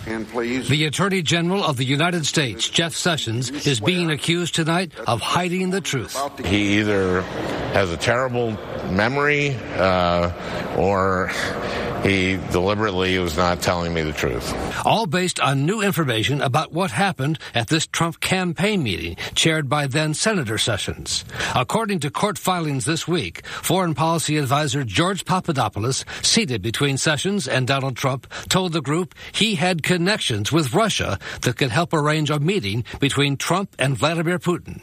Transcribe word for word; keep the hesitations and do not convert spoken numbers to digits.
And please. The Attorney General of the United States, Jeff Sessions, is being accused tonight of hiding the truth. He either has a terrible memory uh, or he deliberately was not telling me the truth. All based on new information about what happened at this Trump campaign meeting chaired by then-Senator Sessions. According to court filings this week, Foreign Policy Advisor George Papadopoulos, seated between Sessions and Donald Trump, told the group he had connections with Russia that could help arrange a meeting between Trump and Vladimir Putin.